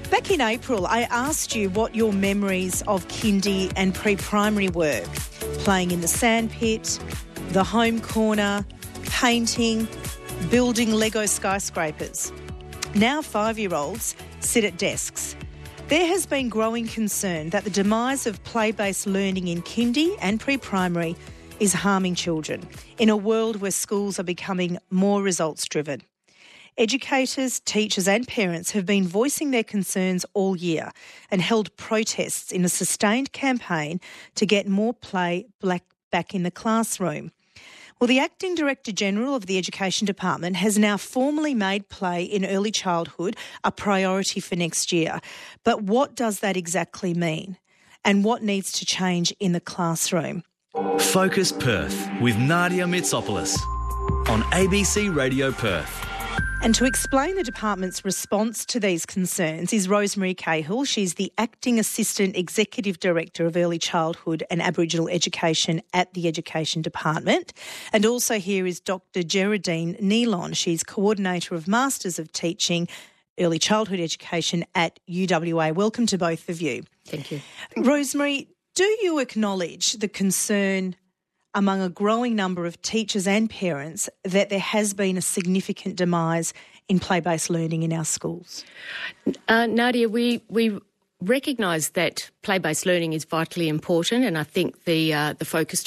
Back in April, I asked you what your memories of kindy and pre-primary were. Playing in the sandpit, the home corner, painting, building Lego skyscrapers. Now 5-year-olds sit at desks. There has been growing concern that the demise of play-based learning in kindy and pre-primary is harming children in a world where schools are becoming more results-driven. Educators, teachers and parents have been voicing their concerns all year and held protests in a sustained campaign to get more play back in the classroom. Well, the Acting Director-General of the Education Department has now formally made play in early childhood a priority for next year. But what does that exactly mean? And what needs to change in the classroom? Focus Perth with Nadia Mitsopoulos on ABC Radio Perth. And to explain the department's response to these concerns is Rosemary Cahill. She's the Acting Assistant Executive Director of Early Childhood and Aboriginal Education at the Education Department. And also here is Dr Geraldine Nealon. She's Coordinator of Masters of Teaching Early Childhood Education at UWA. Welcome to both of you. Thank you. Rosemary, do you acknowledge the concern among a growing number of teachers and parents that there has been a significant demise in play-based learning in our schools? Nadia, we recognise that play-based learning is vitally important, and I think the Focus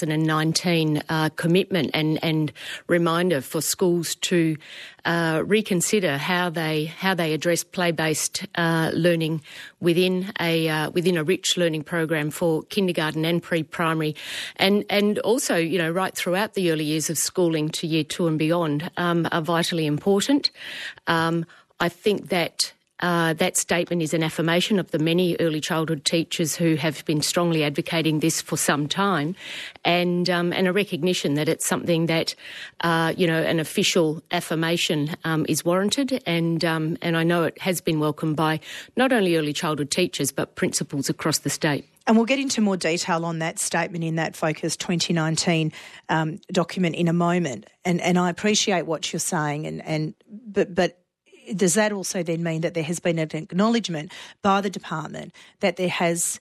2019 commitment and reminder for schools to reconsider how they address play-based learning within a rich learning program for kindergarten and pre-primary, and also right throughout the early years of schooling to year 2 and beyond are vitally important. I think that that statement is an affirmation of the many early childhood teachers who have been strongly advocating this for some time, and a recognition that it's something that an official affirmation is warranted, and I know it has been welcomed by not only early childhood teachers but principals across the state. And we'll get into more detail on that statement in that Focus 2019 document in a moment. And I appreciate what you're saying, but does that also then mean that there has been an acknowledgement by the department that there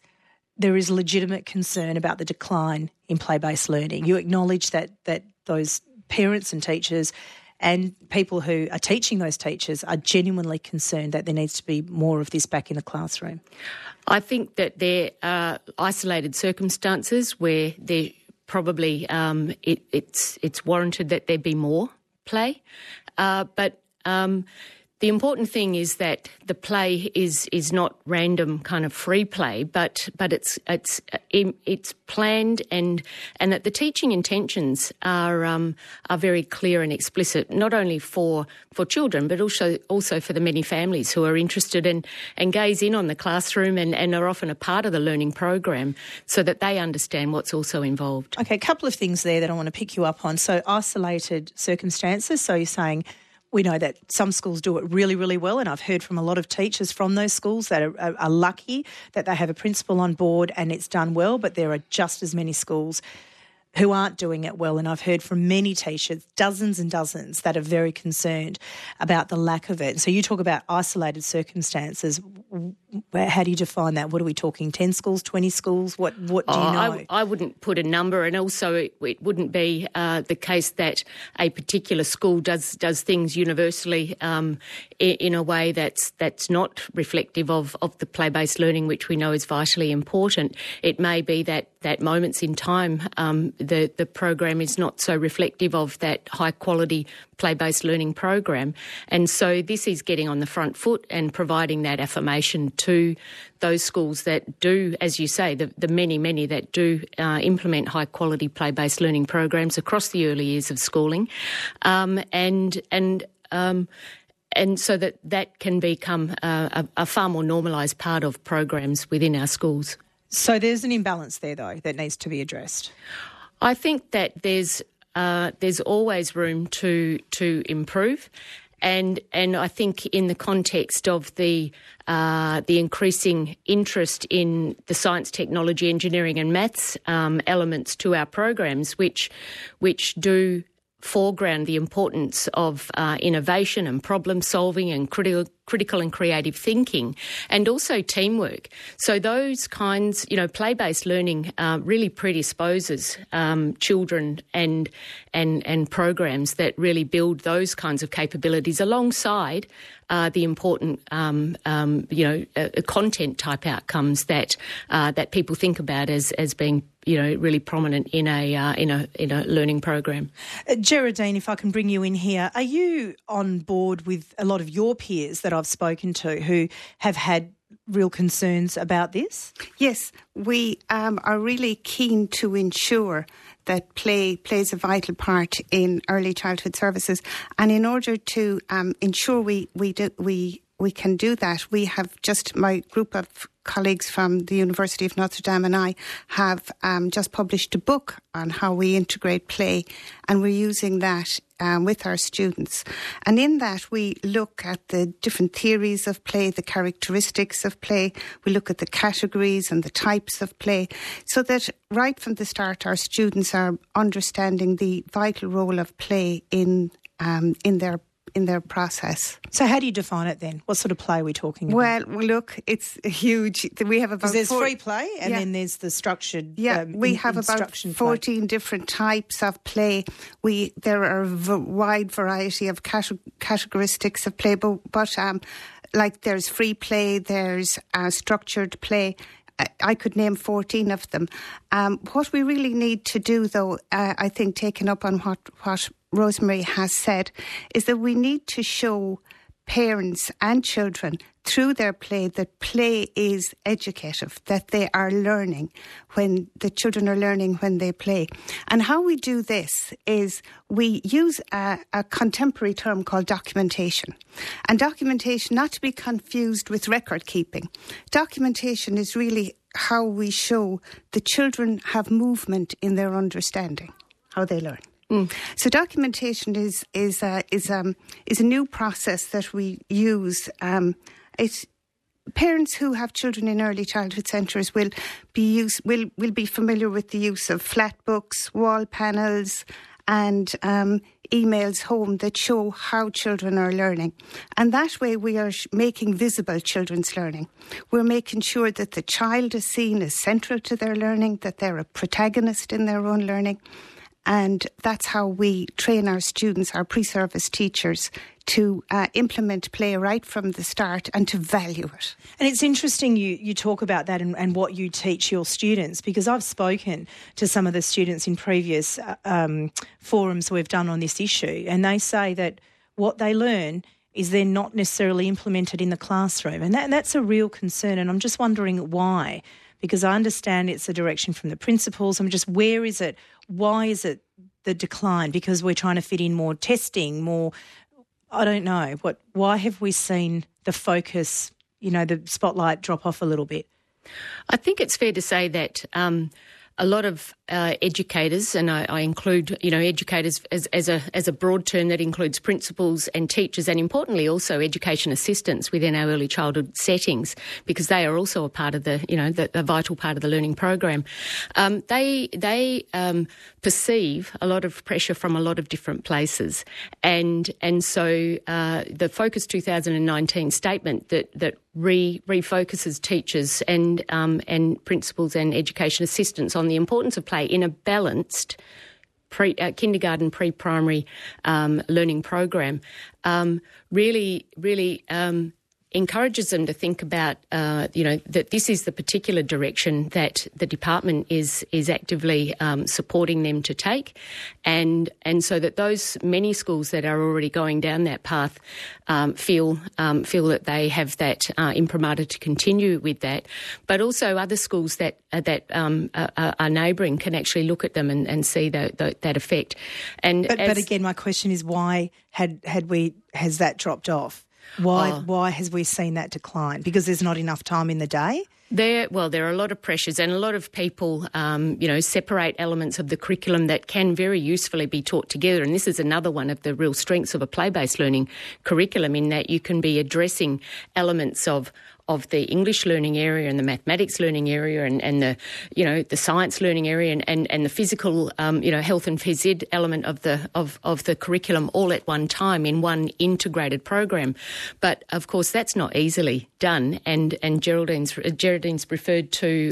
is legitimate concern about the decline in play-based learning? You acknowledge that those parents and teachers and people who are teaching those teachers are genuinely concerned that there needs to be more of this back in the classroom? I think that there are isolated circumstances where there probably it's warranted that there be more play, but the important thing is that the play is not random kind of free play, but it's planned, and that the teaching intentions are very clear and explicit, not only for children but also for the many families who are interested and gaze in on the classroom and are often a part of the learning program, so that they understand what's also involved. Okay, a couple of things there that I want to pick you up on. So isolated circumstances. So you're saying, we know that some schools do it really, really well, and I've heard from a lot of teachers from those schools that are lucky that they have a principal on board and it's done well, but there are just as many schools who aren't doing it well, and I've heard from many teachers, dozens and dozens, that are very concerned about the lack of it. So you talk about isolated circumstances. How do you define that? What are we talking, 10 schools, 20 schools? What do you know? I wouldn't put a number, and also it wouldn't be the case that a particular school does things universally in a way that's not reflective of the play-based learning, which we know is vitally important. It may be that moments in time the program is not so reflective of that high-quality play-based learning program. And so this is getting on the front foot and providing that affirmation to those schools that do, as you say, the many that do implement high-quality play-based learning programs across the early years of schooling, and so that can become a far more normalised part of programs within our schools. So there's an imbalance there, though, that needs to be addressed. I think that there's always room to improve, and I think in the context of the increasing interest in the science, technology, engineering, and maths elements to our programs, which do foreground the importance of innovation and problem solving and critical and creative thinking, and also teamwork. So those kinds, play-based learning really predisposes children and programs that really build those kinds of capabilities alongside the important, content type outcomes that people think about as being, really prominent in a learning program. Geraldine, if I can bring you in here, are you on board with a lot of your peers that I've spoken to who have had real concerns about this? Yes, we are really keen to ensure that play plays a vital part in early childhood services, and in order to ensure we can do that, we have just my group of colleagues from the University of Notre Dame and I have just published a book on how we integrate play, and we're using that with our students. And in that we look at the different theories of play, the characteristics of play, we look at the categories and the types of play, so that right from the start our students are understanding the vital role of play in their process. So how do you define it then? What sort of play are we talking about? Well, look, it's huge. We have about... Because there's free play and then there's the structured we have about 14 different types of play. There are a wide variety of categoristics of play, but like there's free play, there's structured play. I could name 14 of them. What we really need to do, though, I think, taking up on what Rosemary has said, is that we need to show parents and children through their play that play is educative, that they are learning when the children are learning when they play. And how we do this is we use a contemporary term called documentation. And documentation, not to be confused with record keeping, documentation is really how we show the children have movement in their understanding, how they learn. So documentation is a new process that we use. Parents who have children in early childhood centres will be familiar with the use of flat books, wall panels, and emails home that show how children are learning. And that way we are making visible children's learning. We're making sure that the child is seen as central to their learning, that they're a protagonist in their own learning. And that's how we train our students, our pre-service teachers, to implement play right from the start and to value it. And it's interesting you talk about that and what you teach your students, because I've spoken to some of the students in previous forums we've done on this issue, and they say that what they learn is they're not necessarily implemented in the classroom. And that's a real concern, and I'm just wondering why. Because I understand it's a direction from the principals. I'm just, where is it? Why is it the decline? Because we're trying to fit in more testing, more, I don't know. Why have we seen the focus, the spotlight drop off a little bit? I think it's fair to say that a lot of educators, and I include, educators as a broad term that includes principals and teachers, and importantly also education assistants within our early childhood settings, because they are also a part of a vital part of the learning program. They perceive a lot of pressure from a lot of different places, and so the Focus 2019 statement that refocuses teachers and principals and education assistants on the importance of play in a balanced kindergarten pre-primary learning program really encourages them to think about, that this is the particular direction that the department is actively supporting them to take, and so that those many schools that are already going down that path feel that they have that imprimatur to continue with that, but also other schools that are neighbouring can actually look at them and see that effect. But again, my question is, why has that dropped off? Why has we seen that decline? Because there's not enough time in the day? There are a lot of pressures, and a lot of people, separate elements of the curriculum that can very usefully be taught together. And this is another one of the real strengths of a play-based learning curriculum, in that you can be addressing elements of the English learning area and the mathematics learning area and the science learning area and the physical health and phys ed element of the curriculum all at one time in one integrated program. But of course that's not easily done, and Geraldine's referred to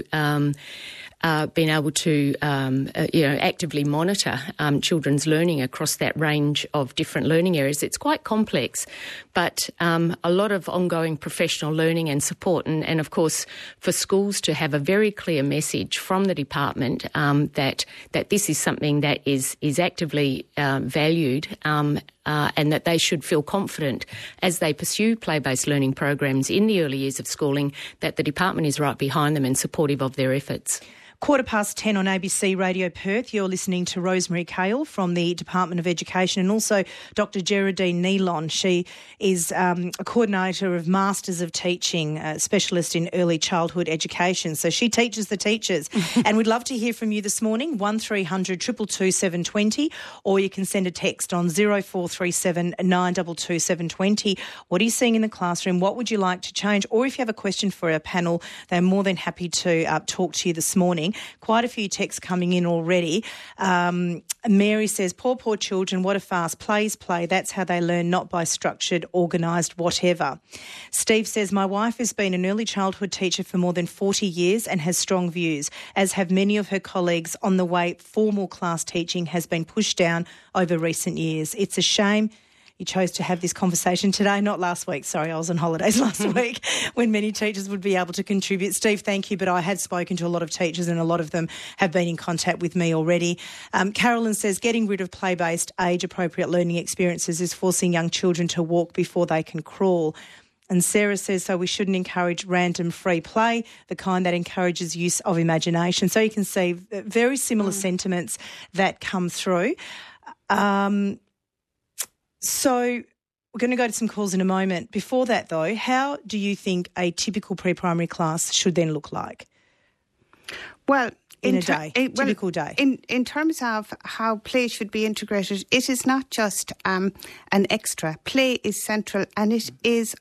being able to actively monitor children's learning across that range of different learning areas. It's quite complex, but a lot of ongoing professional learning and support, and of course for schools to have a very clear message from the department that this is something that is actively valued, and that they should feel confident as they pursue play-based learning programs in the early years of schooling, that the department is right behind them and supportive of their efforts. 10:15 on ABC Radio Perth. You're listening to Rosemary Cale from the Department of Education, and also Dr. Geraldine Nealon. She is a coordinator of Masters of Teaching, specialist in early childhood education. So she teaches the teachers. And we'd love to hear from you this morning, 1300 222 720, or you can send a text on 0437 922 720. What are you seeing in the classroom? What would you like to change? Or if you have a question for our panel, they're more than happy to talk to you this morning. Quite a few texts coming in already. Mary says, poor children, what a farce. Plays play. That's how they learn, not by structured, organised, whatever. Steve says, my wife has been an early childhood teacher for more than 40 years and has strong views, as have many of her colleagues, on the way formal class teaching has been pushed down over recent years. It's a shame you chose to have this conversation today, not last week. Sorry, I was on holidays last week when many teachers would be able to contribute. Steve, thank you, but I had spoken to a lot of teachers and a lot of them have been in contact with me already. Carolyn says, getting rid of play-based, age-appropriate learning experiences is forcing young children to walk before they can crawl. And Sarah says, so we shouldn't encourage random free play, the kind that encourages use of imagination. So you can see very similar sentiments that come through. So we're going to go to some calls in a moment. Before that, though, how do you think a typical pre-primary class should then look like? Well, typical day. In terms of how play should be integrated, it is not just an extra. Play is central, and it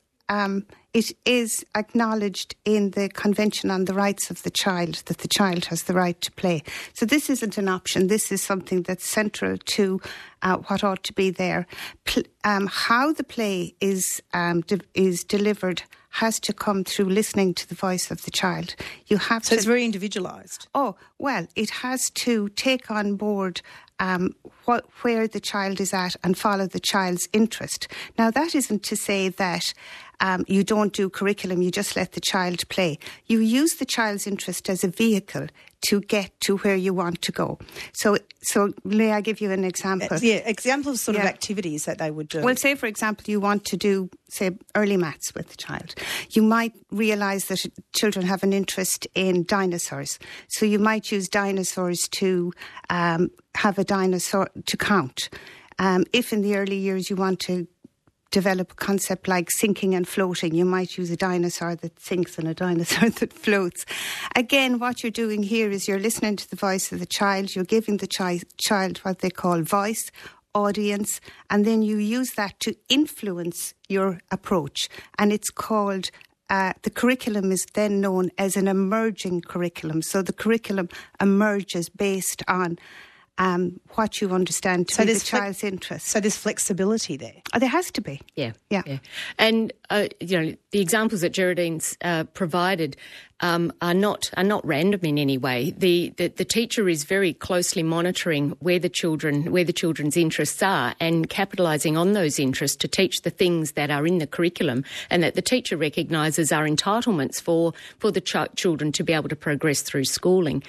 is acknowledged in the Convention on the Rights of the Child, that the child has the right to play. So this isn't an option. This is something that's central to what ought to be there. How the play is delivered has to come through listening to the voice of the child. So it's very individualised. Oh, well, it has to take on board where the child is at and follow the child's interest. Now, that isn't to say that you don't do curriculum, you just let the child play. You use the child's interest as a vehicle to get to where you want to go. So may I give you an example? Examples of activities that they would do. Well, say, for example, you want to do, say, early maths with the child. You might realise that children have an interest in dinosaurs. So you might use dinosaurs to have a dinosaur to count. If in the early years you want to develop a concept like sinking and floating, you might use a dinosaur that sinks and a dinosaur that floats. Again, what you're doing here is you're listening to the voice of the child, you're giving the child what they call voice, audience, and then you use that to influence your approach. And it's called the curriculum is then known as an emerging curriculum. So the curriculum emerges based on what you understand to be the child's interest. So there's flexibility there. There has to be. Yeah. And, the examples that Geraldine's provided are not random in any way. The teacher is very closely monitoring where the children's interests are and capitalising on those interests to teach the things that are in the curriculum and that the teacher recognises are entitlements for the children to be able to progress through schooling.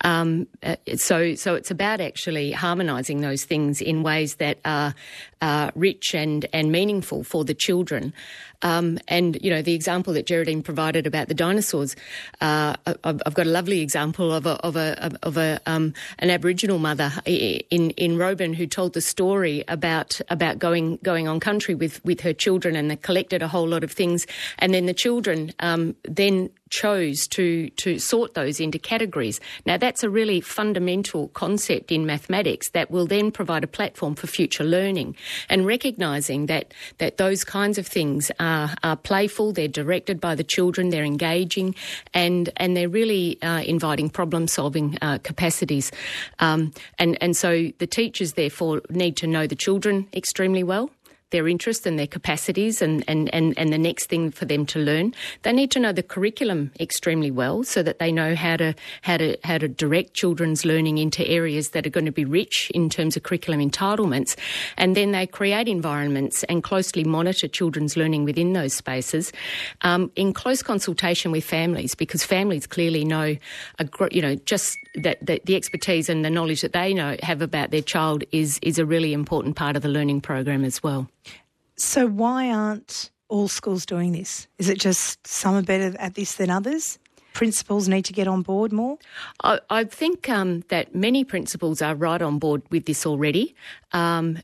So it's about actually harmonising those things in ways that are rich and meaningful for the children. And the example that Geraldine provided about the dinosaurs, I've got a lovely example of an Aboriginal mother in Roebourne who told the story about going on country with her children, and they collected a whole lot of things, and then the children then chose to sort those into categories. Now, that's a really fundamental concept in mathematics that will then provide a platform for future learning, and recognising that those kinds of things are playful, they're directed by the children, they're engaging, and they're really inviting problem-solving capacities. And so the teachers, therefore, need to know the children extremely well, their interests and their capacities and the next thing for them to learn. They need to know the curriculum extremely well so that they know how to direct children's learning into areas that are going to be rich in terms of curriculum entitlements. And then they create environments and closely monitor children's learning within those spaces in close consultation with families, because families clearly know, just that the expertise and the knowledge that they have about their child is a really important part of the learning program as well. So why aren't all schools doing this? Is it just some are better at this than others? Principals need to get on board more? I think that many principals are right on board with this already, and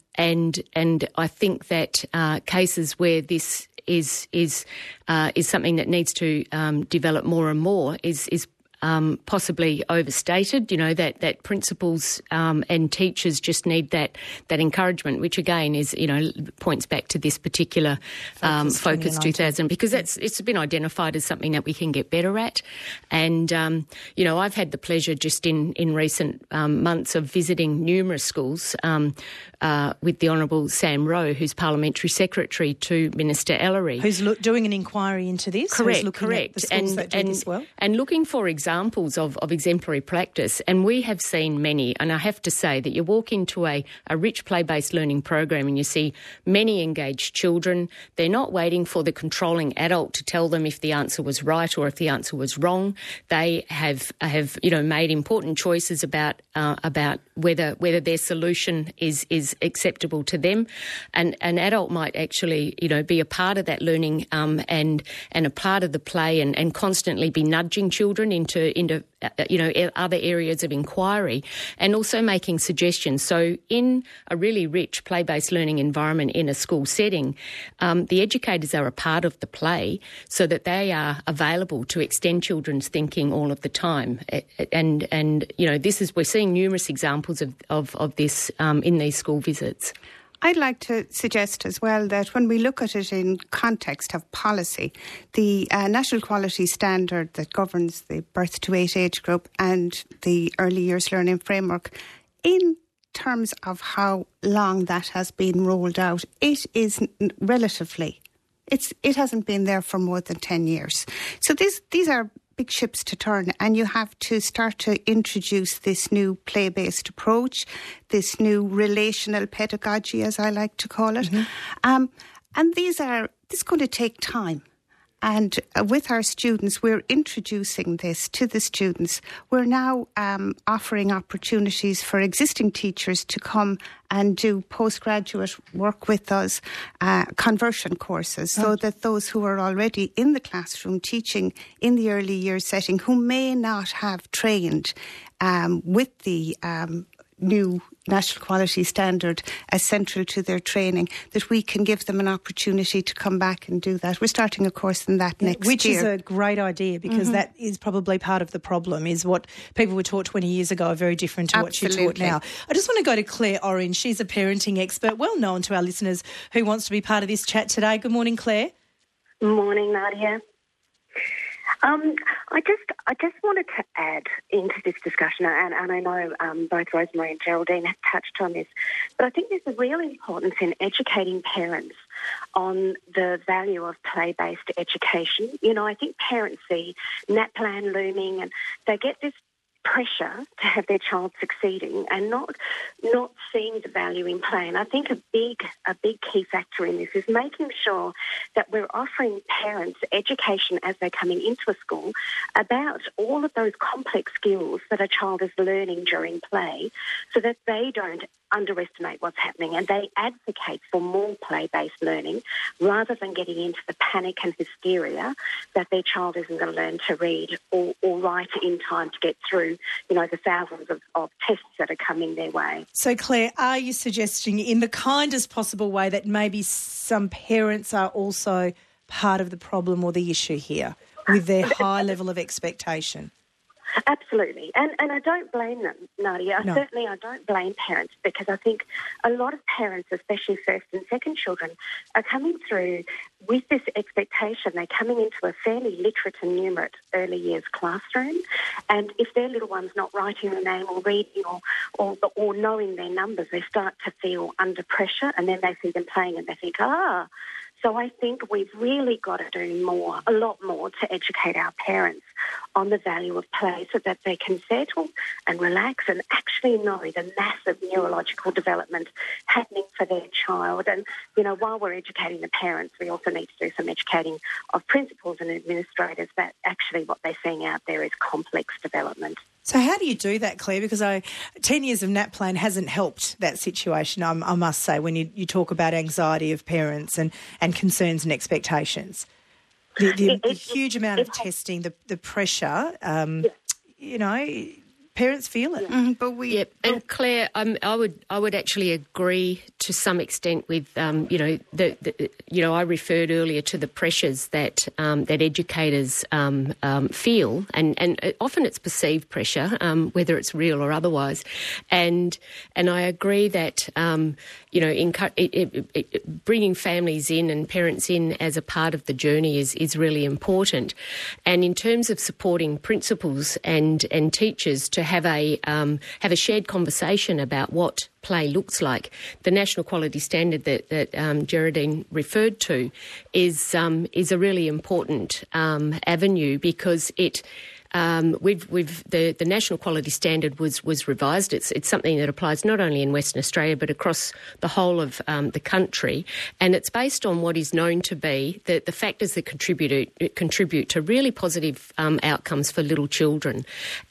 I think that cases where this is something that needs to develop more and more is possibly overstated, that principals and teachers just need that encouragement, which again is, points back to this particular Focus 2000, because it's been identified as something that we can get better at. And, I've had the pleasure just in recent months of visiting numerous schools with the Honourable Sam Rowe, who's Parliamentary Secretary to Minister Ellery. Who's doing an inquiry into this? Correct. At the schools that do this well? And looking for examples of exemplary practice. And we have seen many, and I have to say that you walk into a rich play-based learning program and you see many engaged children. They're not waiting for the controlling adult to tell them if the answer was right or if the answer was wrong. They have made important choices about whether their solution is acceptable to them. And an adult might actually, be a part of that learning and a part of the play and constantly be nudging children into other areas of inquiry, and also making suggestions. So in a really rich play-based learning environment in a school setting, the educators are a part of the play so that they are available to extend children's thinking all of the time. And we're seeing numerous examples of this in these school visits. I'd like to suggest as well that when we look at it in context of policy, the National Quality Standard that governs the birth to 8 age group and the early years learning framework, in terms of how long that has been rolled out, it is relatively, it hasn't been there for more than 10 years. So these are big ships to turn, and you have to start to introduce this new play-based approach, this new relational pedagogy, as I like to call it. Mm-hmm. And this is going to take time. And with our students, we're introducing this to the students. We're now offering opportunities for existing teachers to come and do postgraduate work with us, conversion courses, so that those who are already in the classroom teaching in the early years setting, who may not have trained with the new National Quality Standard as central to their training, that we can give them an opportunity to come back and do that. We're starting a course in that next year. Which is a great idea, because that is probably part of the problem, is what people were taught 20 years ago are very different to what you're taught now. I just want to go to Claire Orange. She's a parenting expert, well known to our listeners, who wants to be part of this chat today. Good morning, Claire. Good morning, Nadia. I just wanted to add into this discussion, and I know both Rosemary and Geraldine have touched on this, but I think there's a real importance in educating parents on the value of play-based education. I think parents see NAPLAN looming and they get this pressure to have their child succeeding and not seeing the value in play. And I think a big key factor in this is making sure that we're offering parents education as they're coming into a school about all of those complex skills that a child is learning during play, so that they don't underestimate what's happening and they advocate for more play-based learning rather than getting into the panic and hysteria that their child isn't going to learn to read or write in time to get through, the thousands of tests that are coming their way. So, Claire, are you suggesting in the kindest possible way that maybe some parents are also part of the problem or the issue here? with their high level of expectation. Absolutely. And I don't blame them, Nadia. No. Certainly I don't blame parents, because I think a lot of parents, especially first and second children, are coming through with this expectation. They're coming into a fairly literate and numerate early years classroom, and if their little one's not writing their name or reading or knowing their numbers, they start to feel under pressure, and then they see them playing and they think, So I think we've really got to do a lot more to educate our parents on the value of play, so that they can settle and relax and actually know the massive neurological development happening for their child. And, while we're educating the parents, we also need to do some educating of principals and administrators that actually what they're seeing out there is complex development. So how do you do that, Claire? Because 10 years of NAPLAN hasn't helped that situation, I must say, when you talk about anxiety of parents and concerns and expectations. The huge amount of testing, the pressure, parents feel it. Mm-hmm. And Claire, I would actually agree to some extent with I referred earlier to the pressures that educators feel, and often it's perceived pressure, whether it's real or otherwise, and I agree that bringing families in and parents in as a part of the journey is really important, and in terms of supporting principals and teachers to have a shared conversation about what play looks like. The National Quality Standard that Geraldine referred to is a really important avenue, because it. The National Quality Standard was revised. It's something that applies not only in Western Australia but across the whole of the country, and it's based on what is known to be the factors that contribute to really positive outcomes for little children,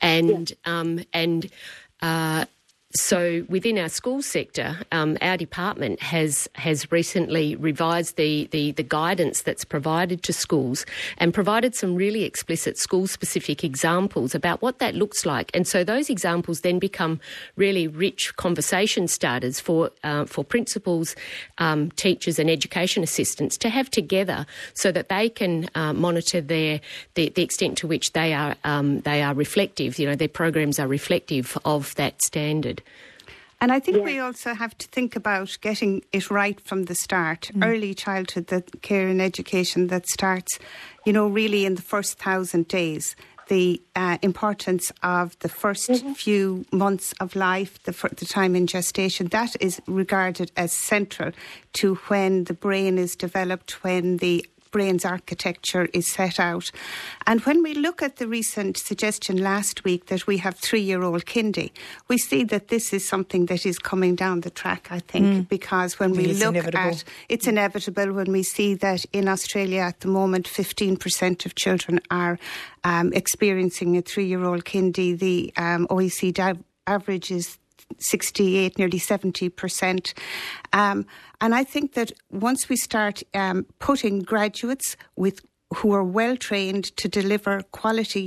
So within our school sector, our department has recently revised the guidance that's provided to schools and provided some really explicit school-specific examples about what that looks like. And so those examples then become really rich conversation starters for principals, teachers and education assistants to have together, so that they can monitor the extent to which they are reflective. Their programs are reflective of that standard. And I think we also have to think about getting it right from the start. Early childhood care and education that starts, really in the first 1,000 days. The importance of the first few months of life, the time in gestation, that is regarded as central to when the brain is developed, when the brain's architecture is set out. And when we look at the recent suggestion last week that we have 3-year-old kindy, we see that this is something that is coming down the track, I think, because when we look at it's inevitable when we see that in Australia at the moment 15% of children are experiencing a 3-year-old kindy. The OECD average is 68, nearly 70%. And I think that once we start putting graduates who are well trained to deliver quality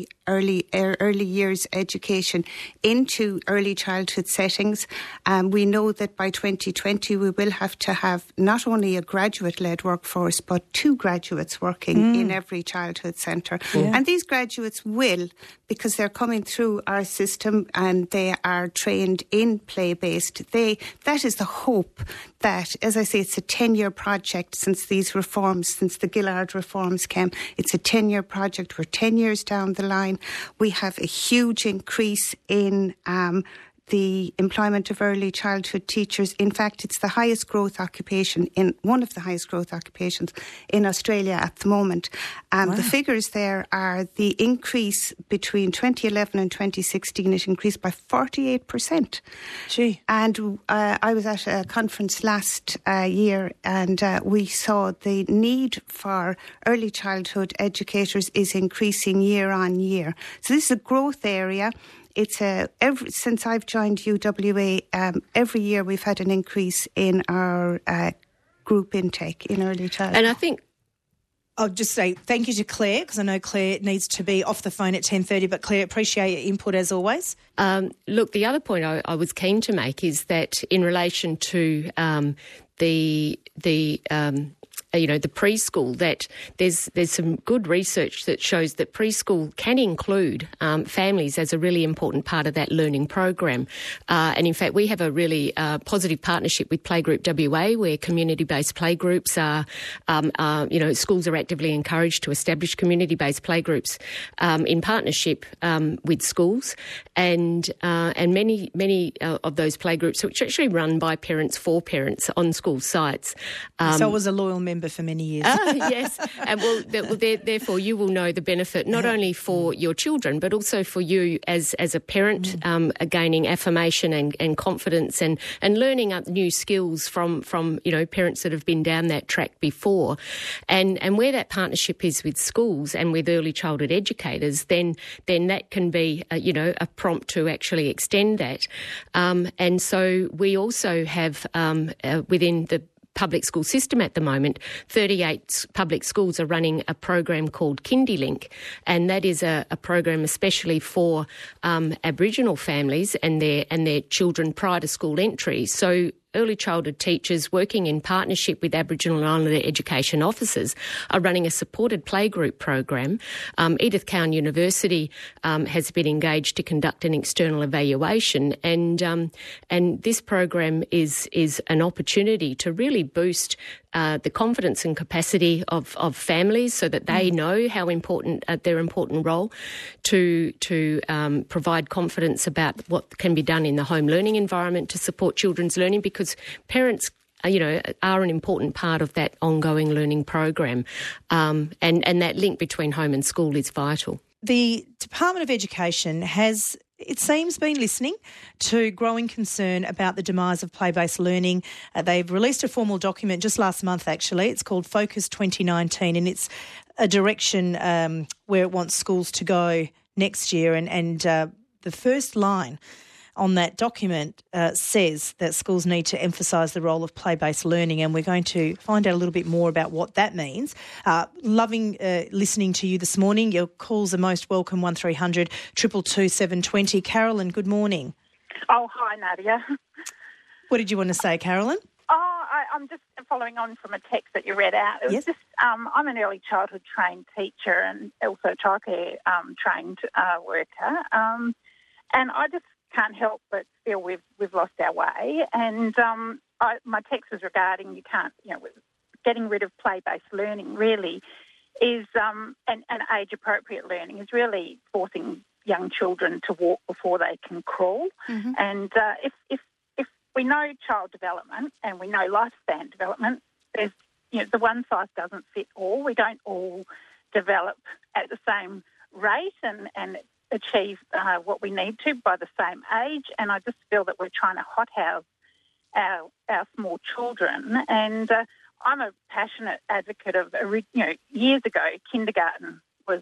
early years education into early childhood settings, we know that by 2020 we will have to have not only a graduate-led workforce but 2 graduates working in every childhood centre. And these graduates will, because they're coming through our system and they are trained in play-based, that is the hope that, as I say, it's a 10-year project since these reforms, since the Gillard reforms came. It's a 10-year project. We're 10 years down the line. We have a huge increase in the employment of early childhood teachers. In fact, it's the highest growth occupation, one of the highest growth occupations in Australia at the moment. The figures there are the increase between 2011 and 2016. It increased by 48%. Gee. And I was at a conference last year, and we saw the need for early childhood educators is increasing year on year. So this is a growth area. It's since I've joined UWA, every year we've had an increase in our group intake in early childhood. And I think I'll just say thank you to Claire, because I know Claire needs to be off the phone at 10:30. But Claire, appreciate your input as always. Look, the other point I was keen to make is that in relation to the the preschool, that there's some good research that shows that preschool can include families as a really important part of that learning program. And in fact, we have a really positive partnership with Playgroup WA, where community-based playgroups are, schools are actively encouraged to establish community-based playgroups in partnership with schools, and many of those playgroups, which are actually run by parents for parents on school sites. So I was a loyal member for many years. Yes, and therefore you will know the benefit not only for your children but also for you as a parent, gaining affirmation and confidence and learning up new skills from parents that have been down that track before, and where that partnership is with schools and with early childhood educators, then that can be a prompt to actually extend that, and so we also have within the public school system at the moment, 38 public schools are running a program called KindyLink, and that is a program especially for Aboriginal families and their children prior to school entry. So early childhood teachers working in partnership with Aboriginal and Islander education officers are running a supported playgroup program. Edith Cowan University has been engaged to conduct an external evaluation, and this program is an opportunity to really boost the confidence and capacity of families, so that they know how important their important role to provide confidence about what can be done in the home learning environment to support children's learning, because parents are an important part of that ongoing learning program, and that link between home and school is vital. The Department of Education has, it seems, been listening to growing concern about the demise of play-based learning. They've released a formal document just last month, actually. It's called Focus 2019, and it's a direction where it wants schools to go next year. And the first line on that document says that schools need to emphasise the role of play-based learning, and we're going to find out a little bit more about what that means. Loving listening to you this morning. Your calls are most welcome, 1300 222 720. Carolyn, good morning. Oh, hi, Nadia. What did you want to say, Carolyn? I'm just following on from a text that you read out. It was just, I'm an early childhood trained teacher and also childcare trained worker, and I just can't help but feel we've lost our way. And my text was regarding getting rid of play-based learning really is, and age-appropriate learning is really forcing young children to walk before they can crawl. Mm-hmm. And if we know child development and we know lifespan development, there's the one size doesn't fit all. We don't all develop at the same rate and achieve what we need to by the same age. And I just feel that we're trying to hothouse our small children. And I'm a passionate advocate of, years ago, kindergarten was,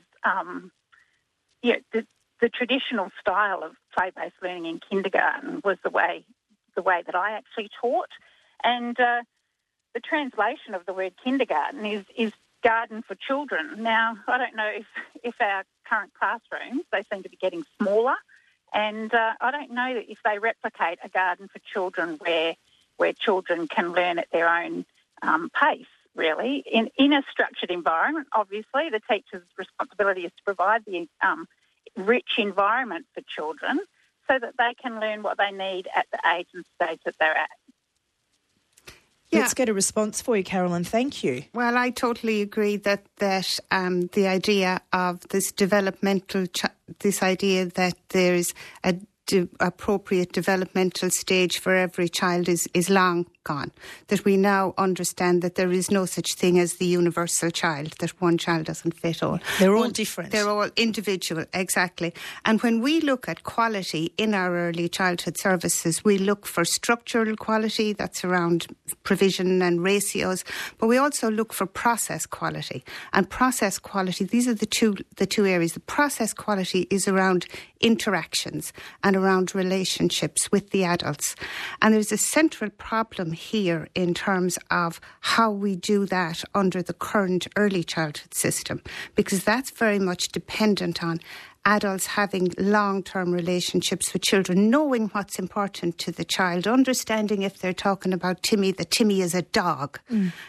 the traditional style of play-based learning in kindergarten was the way that I actually taught. And the translation of the word kindergarten is garden for children. Now, I don't know if our current classrooms, they seem to be getting smaller, and I don't know that if they replicate a garden for children where children can learn at their own pace, really. In a structured environment, obviously, the teacher's responsibility is to provide the rich environment for children so that they can learn what they need at the age and stage that they're at. Yeah. Let's get a response for you, Carolyn. Thank you. Well, I totally agree that the idea of this this idea that there's a appropriate developmental stage for every child is long gone. That we now understand that there is no such thing as the universal child, that one child doesn't fit all. They're all different. They're all individual, exactly. And when we look at quality in our early childhood services, we look for structural quality, that's around provision and ratios, but we also look for process quality. And process quality, these are the two areas. The process quality is around interactions and around relationships with the adults. And there's a central problem here in terms of how we do that under the current early childhood system, because that's very much dependent on adults having long-term relationships with children, knowing what's important to the child, understanding if they're talking about Timmy, that Timmy is a dog,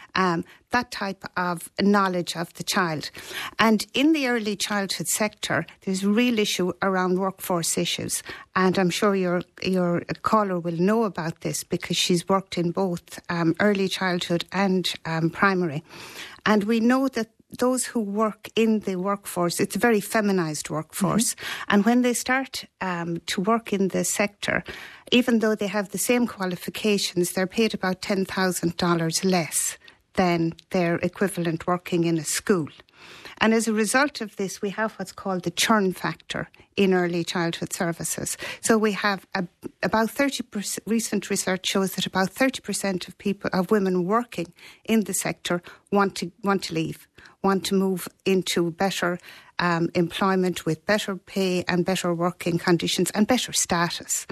that type of knowledge of the child. And in the early childhood sector, there's a real issue around workforce issues. And I'm sure your caller will know about this because she's worked in both early childhood and primary. And we know that those who work in the workforce, it's a very feminised workforce. And when they start to work in the sector, even though they have the same qualifications, they're paid about $10,000 less than their equivalent working in a school. And as a result of this, we have what's called the churn factor in early childhood services. So we have about 30%, recent research shows that about 30% of women working in the sector want to leave, want to move into better employment with better pay and better working conditions and better status.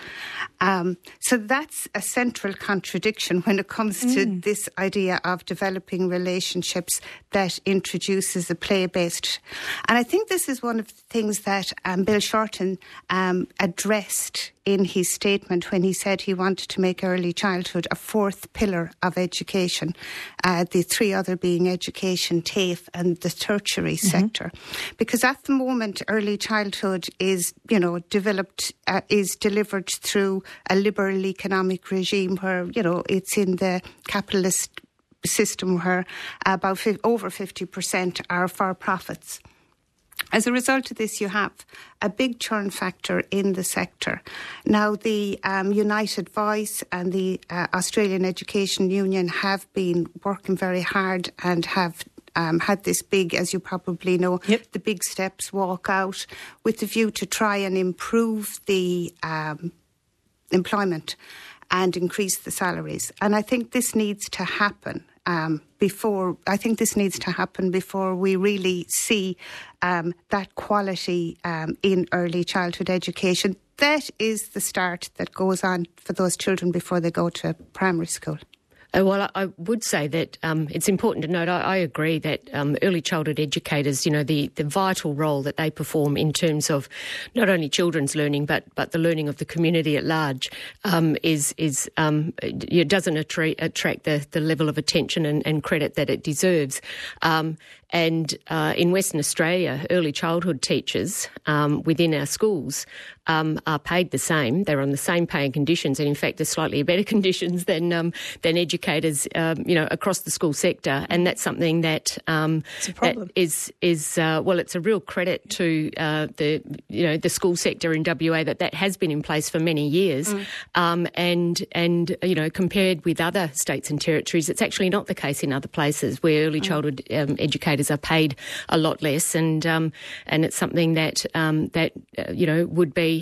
So that's a central contradiction when it comes to this idea of developing relationships that introduces a play-based. And I think this is one of the things that Bill Shorten addressed in his statement when he said he wanted to make early childhood a fourth pillar of education, the three other being education, TAFE and the tertiary sector. Because at the moment, early childhood is, developed, is delivered through a liberal economic regime where, it's in the capitalist system where about over 50% are for profits. As a result of this, you have a big churn factor in the sector. Now, the United Voice and the Australian Education Union have been working very hard and have had this big, as you probably know, the Big Steps walk out with the view to try and improve the employment and increase the salaries. And I think this needs to happen before we really see that quality in early childhood education. That is the start that goes on for those children before they go to primary school. Well, I would say that it's important to note, I agree that early childhood educators, the vital role that they perform in terms of not only children's learning but the learning of the community at large doesn't attract the level of attention and credit that it deserves. And in Western Australia, early childhood teachers within our schools are paid the same. They're on the same pay and conditions, and in fact, there's slightly better conditions than educators, across the school sector. And that's something that it's a problem. That is it's a real credit to the school sector in WA that has been in place for many years. And compared with other states and territories, it's actually not the case in other places where early childhood educators are paid a lot less, and it's something that would be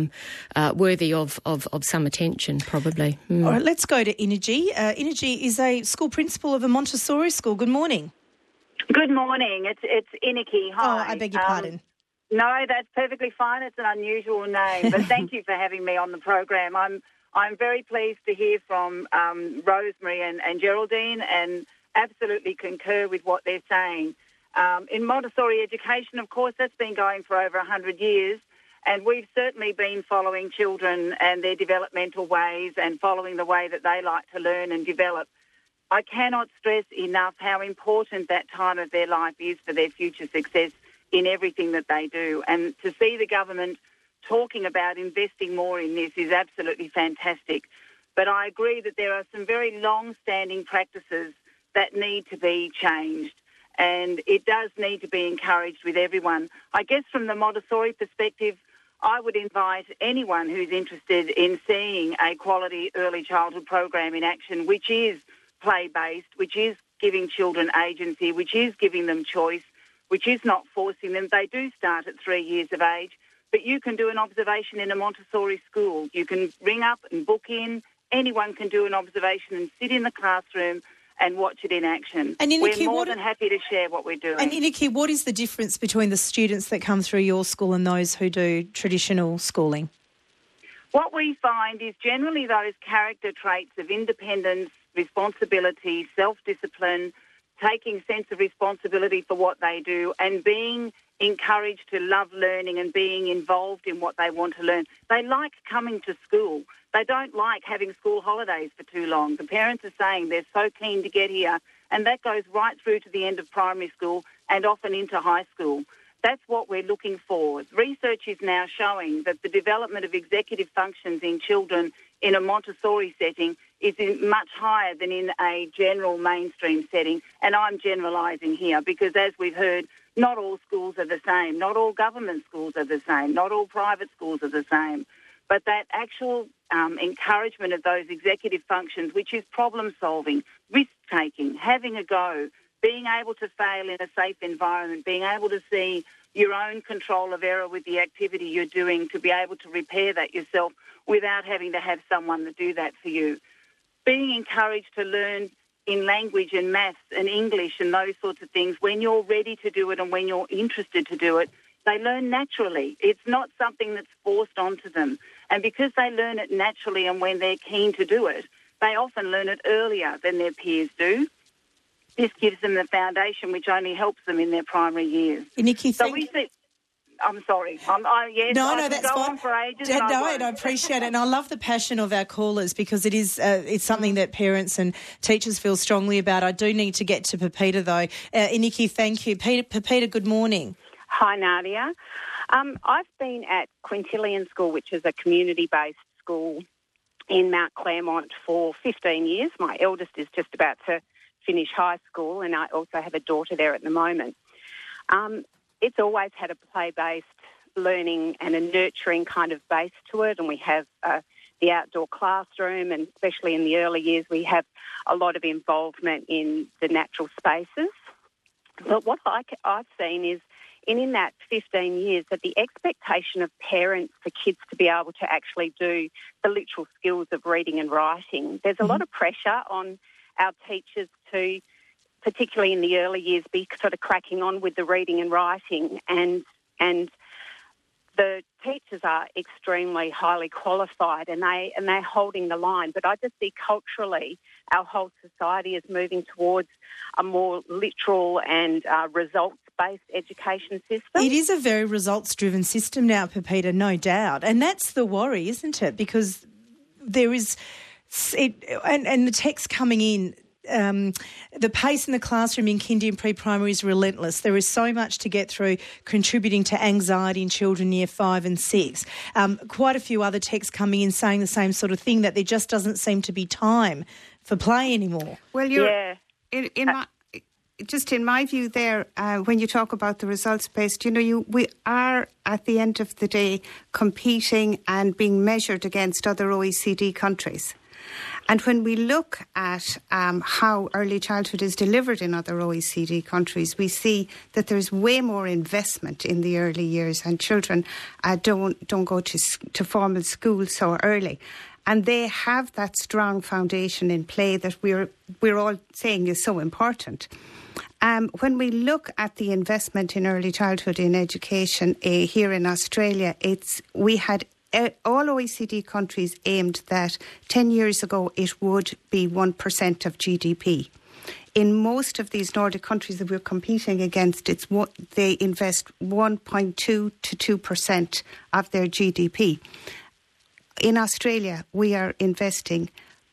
worthy of some attention, probably. All right, let's go to Inergy. Inergy is a school principal of a Montessori school. Good morning. Good morning. It's Iniki. Hi. Oh, I beg your pardon. No, that's perfectly fine. It's an unusual name, but thank you for having me on the program. I'm very pleased to hear from Rosemary and Geraldine, and absolutely concur with what they're saying. In Montessori education, of course, that's been going for over 100 years, and we've certainly been following children and their developmental ways and following the way that they like to learn and develop. I cannot stress enough how important that time of their life is for their future success in everything that they do. And to see the government talking about investing more in this is absolutely fantastic. But I agree that there are some very long-standing practices that need to be changed, and it does need to be encouraged with everyone. I guess from the Montessori perspective, I would invite anyone who's interested in seeing a quality early childhood program in action, which is play-based, which is giving children agency, which is giving them choice, which is not forcing them. They do start at 3 years of age, but you can do an observation in a Montessori school. You can ring up and book in. Anyone can do an observation and sit in the classroom and watch it in action. And Iniki, we're more than happy to share what we're doing. And Iniki, what is the difference between the students that come through your school and those who do traditional schooling? What we find is generally those character traits of independence, responsibility, self-discipline, taking sense of responsibility for what they do, and being encouraged to love learning and being involved in what they want to learn. They like coming to school. They don't like having school holidays for too long. The parents are saying they're so keen to get here, and that goes right through to the end of primary school and often into high school. That's what we're looking for. Research is now showing that the development of executive functions in children in a Montessori setting is much higher than in a general mainstream setting. And I'm generalising here because, as we've heard, not all schools are the same. Not all government schools are the same. Not all private schools are the same. But that actual encouragement of those executive functions, which is problem-solving, risk-taking, having a go, being able to fail in a safe environment, being able to see your own control of error with the activity you're doing to be able to repair that yourself without having to have someone to do that for you. Being encouraged to learn in language and maths and English and those sorts of things when you're ready to do it and when you're interested to do it, they learn naturally. It's not something that's forced onto them. And because they learn it naturally and when they're keen to do it, they often learn it earlier than their peers do. This gives them the foundation which only helps them in their primary years. Nikki, I'm sorry. That's go fine. On for ages. And I appreciate it. And I love the passion of our callers because it is it's something that parents and teachers feel strongly about. I do need to get to Pepita, though. Nikki, thank you. Pepita, good morning. Hi, Nadia. I've been at Quintillion School, which is a community-based school in Mount Claremont for 15 years. My eldest is just about to finish high school, and I also have a daughter there at the moment. It's always had a play-based learning and a nurturing kind of base to it, and we have the outdoor classroom, and especially in the early years we have a lot of involvement in the natural spaces. But what I've seen is in that 15 years that the expectation of parents for kids to be able to actually do the literal skills of reading and writing, there's a lot of pressure on our teachers to, particularly in the early years, be sort of cracking on with the reading and writing, and the teachers are extremely highly qualified and they're holding the line. But I just see culturally our whole society is moving towards a more literal and results-based education system. It is a very results-driven system now, Pepita, no doubt. And that's the worry, isn't it? Because there is... And the text coming in, the pace in the classroom in kindy and pre-primary is relentless. There is so much to get through, contributing to anxiety in children year 5 and 6. Quite a few other texts coming in saying the same sort of thing, that there just doesn't seem to be time for play anymore. Well, in my view there, when you talk about the results-based, we are, at the end of the day, competing and being measured against other OECD countries. And when we look at how early childhood is delivered in other OECD countries, we see that there's way more investment in the early years, and children don't go to formal school so early. And they have that strong foundation in play that we're all saying is so important. When we look at the investment in early childhood in education here in Australia, we had all OECD countries aimed that 10 years ago it would be 1% of GDP. In most of these Nordic countries that we're competing against, they invest 1.2 to 2% of their GDP. In Australia, we are investing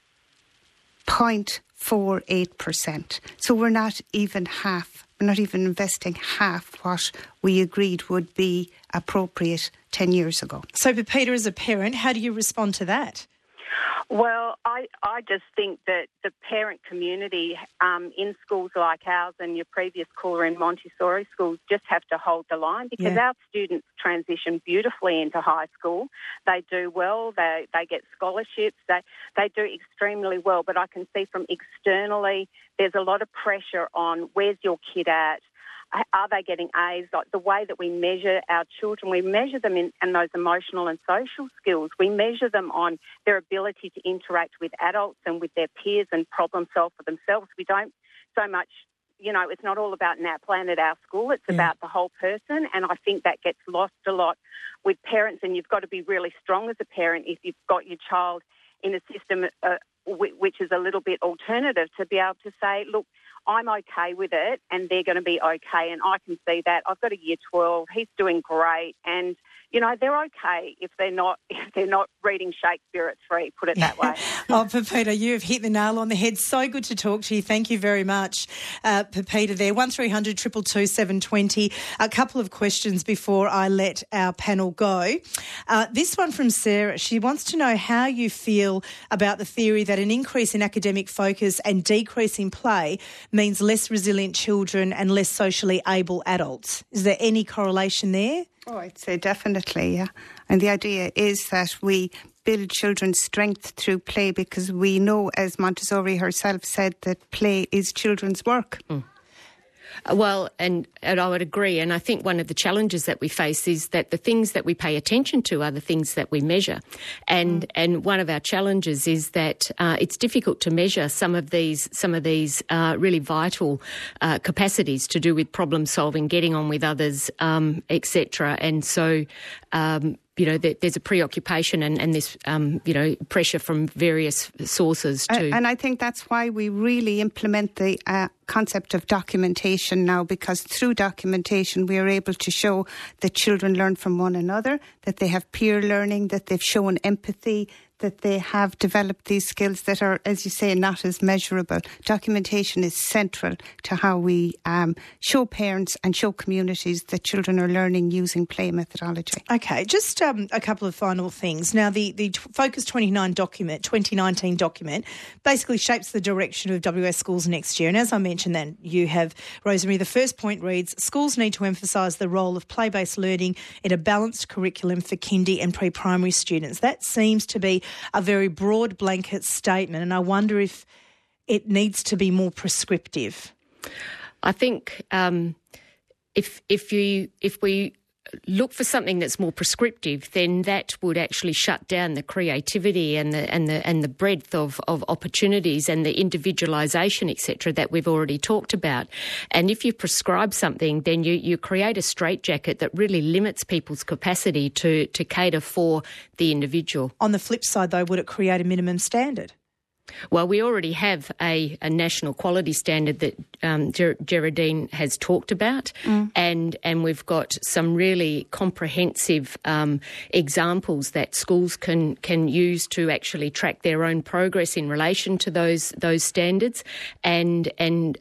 0.48%. So we're not even investing half what we agreed would be appropriate 10 years ago. So, Pepita, as a parent, how do you respond to that? Well, I just think that the parent community in schools like ours and your previous caller in Montessori schools just have to hold the line, because our students transition beautifully into high school. They do well. They get scholarships. They do extremely well. But I can see from externally there's a lot of pressure on where's your kid at? Are they getting A's? Like the way that we measure our children, we measure them in those emotional and social skills. We measure them on their ability to interact with adults and with their peers and problem solve for themselves. We don't so much, it's not all about NAPLAN at our school. It's about the whole person. And I think that gets lost a lot with parents. And you've got to be really strong as a parent if you've got your child in a system which is a little bit alternative, to be able to say, look, I'm okay with it and they're going to be okay, and I can see that. I've got a year 12, he's doing great, and you know, they're okay if they're not reading Shakespeare at 3, put it that way. Oh, Pepita, you have hit the nail on the head. So good to talk to you. Thank you very much, Pepita there. 1300 222 720. A couple of questions before I let our panel go. This one from Sarah. She wants to know how you feel about the theory that an increase in academic focus and decrease in play means less resilient children and less socially able adults. Is there any correlation there? Oh, I'd say definitely, yeah. And the idea is that we build children's strength through play, because we know, as Montessori herself said, that play is children's work. Mm. Well, and I would agree. And I think one of the challenges that we face is that the things that we pay attention to are the things that we measure. And one of our challenges is that it's difficult to measure some of these really vital capacities to do with problem solving, getting on with others, etc. And so there's a preoccupation and this, pressure from various sources too. And I think that's why we really implement the concept of documentation now, because through documentation we are able to show that children learn from one another, that they have peer learning, that they've shown empathy, that they have developed these skills that are, as you say, not as measurable. Documentation is central to how we show parents and show communities that children are learning using play methodology. Okay, just a couple of final things. Now, the Focus 2019 document basically shapes the direction of WA schools next year. And as I mentioned then, you have, Rosemary, the first point reads, schools need to emphasise the role of play-based learning in a balanced curriculum for kindy and pre-primary students. That seems to be a very broad blanket statement, and I wonder if it needs to be more prescriptive. I think if we look for something that's more prescriptive, then that would actually shut down the creativity and the breadth of opportunities and the individualisation, etc., that we've already talked about. And if you prescribe something, then you create a straitjacket that really limits people's capacity to cater for the individual. On the flip side, though, would it create a minimum standard? Well, we already have a national quality standard that Geraldine has talked about, and we've got some really comprehensive examples that schools can use to actually track their own progress in relation to those standards, and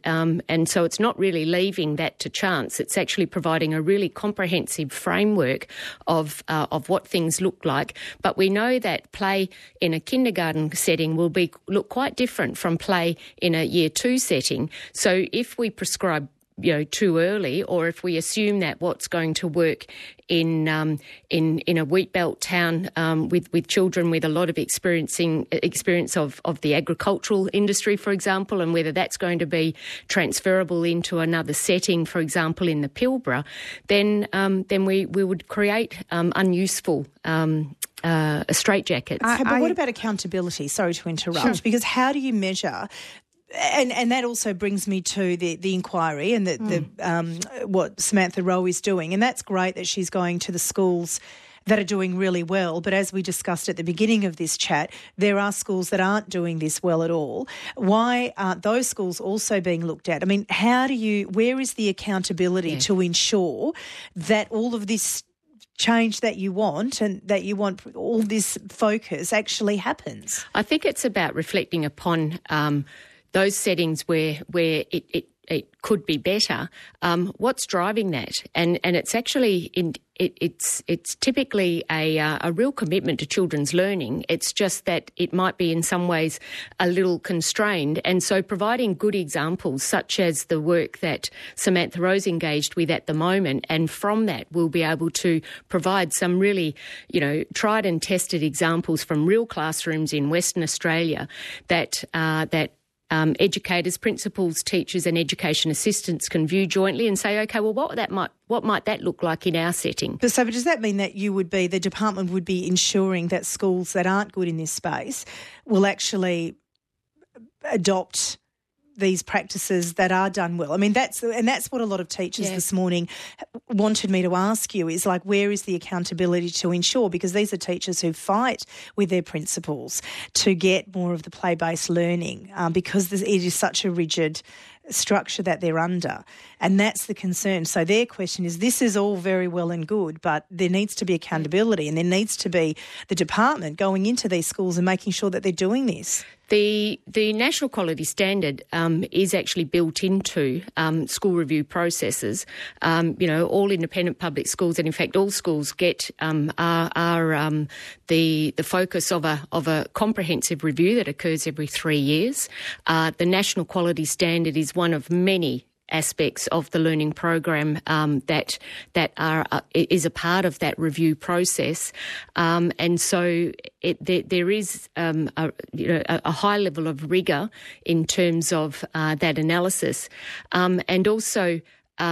so it's not really leaving that to chance. It's actually providing a really comprehensive framework of what things look like. But we know that play in a kindergarten setting will look quite different from play in a year 2 setting. So if we prescribe too early, or if we assume that what's going to work in a wheat belt town with children with a lot of experience of the agricultural industry, for example, and whether that's going to be transferable into another setting, for example, in the Pilbara, then we would create unuseful straitjackets. But what about accountability? Sorry to interrupt, sure. Because how do you measure? And that also brings me to the inquiry and what Samantha Rowe is doing. And that's great that she's going to the schools that are doing really well. But as we discussed at the beginning of this chat, there are schools that aren't doing this well at all. Why aren't those schools also being looked at? I mean, where is the accountability to ensure that all of this change that you want and that you want all this focus actually happens? I think it's about reflecting upon those settings where it could be better. What's driving that? And it's actually it's typically a real commitment to children's learning. It's just that it might be in some ways a little constrained. And so providing good examples, such as the work that Samantha Rowe's engaged with at the moment, and from that we'll be able to provide some really, tried and tested examples from real classrooms in Western Australia that educators, principals, teachers and education assistants can view jointly and say, okay, well, what might that look like in our setting? So does that mean that the department would be ensuring that schools that aren't good in this space will actually adopt these practices that are done well? I mean, that's what a lot of teachers this morning wanted me to ask you, is like, where is the accountability to ensure? Because these are teachers who fight with their principals to get more of the play-based learning because it is such a rigid structure that they're under, and that's the concern. So their question is, this is all very well and good, but there needs to be accountability, and there needs to be the department going into these schools and making sure that they're doing this. The National Quality Standard is actually built into school review processes. All independent public schools, and in fact all schools get the focus of a comprehensive review that occurs every 3 years. The National Quality Standard is one of many aspects of the learning program that is a part of that review process, and so there is a high level of rigour in terms of that analysis, and also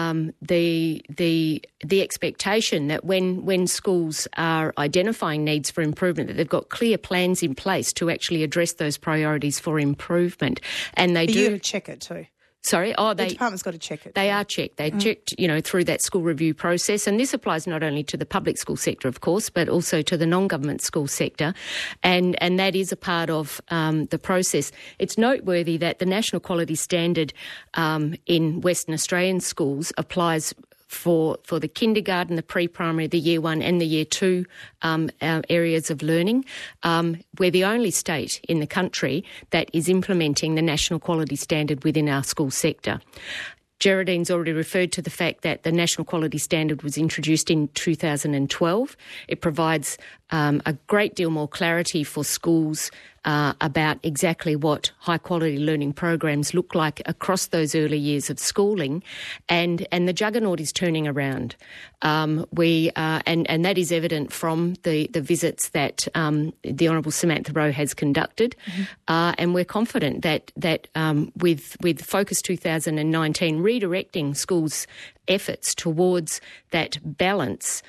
the expectation that when schools are identifying needs for improvement, that they've got clear plans in place to actually address those priorities for improvement, and they do. You check it too. Sorry? The department's got to check it. They are checked. They're checked, through that school review process. And this applies not only to the public school sector, of course, but also to the non-government school sector. And that is a part of the process. It's noteworthy that the National Quality Standard in Western Australian schools applies for the kindergarten, the pre-primary, the year 1 and the year 2 areas of learning. We're the only state in the country that is implementing the National Quality Standard within our school sector. Geraldine's already referred to the fact that the National Quality Standard was introduced in 2012. It provides a great deal more clarity for schools about exactly what high-quality learning programs look like across those early years of schooling, and the juggernaut is turning around. And that is evident from the visits that the Honourable Samantha Rowe has conducted, and we're confident that with Focus 2019 redirecting schools' efforts towards that balance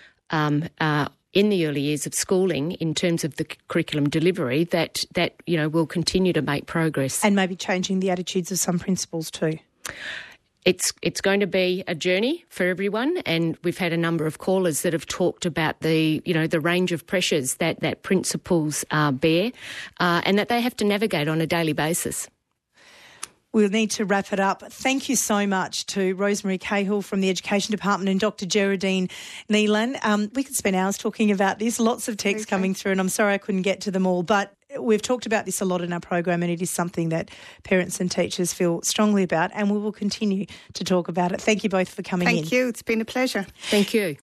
in the early years of schooling in terms of the curriculum delivery, that will continue to make progress. And maybe changing the attitudes of some principals too. It's going to be a journey for everyone, and we've had a number of callers that have talked about the range of pressures that principals bear, and that they have to navigate on a daily basis. We'll need to wrap it up. Thank you so much to Rosemary Cahill from the Education Department and Dr. Geraldine Nealon. We could spend hours talking about this. Lots of texts coming through, and I'm sorry I couldn't get to them all. But we've talked about this a lot in our program, and it is something that parents and teachers feel strongly about, and we will continue to talk about it. Thank you both for coming in. Thank you. It's been a pleasure. Thank you.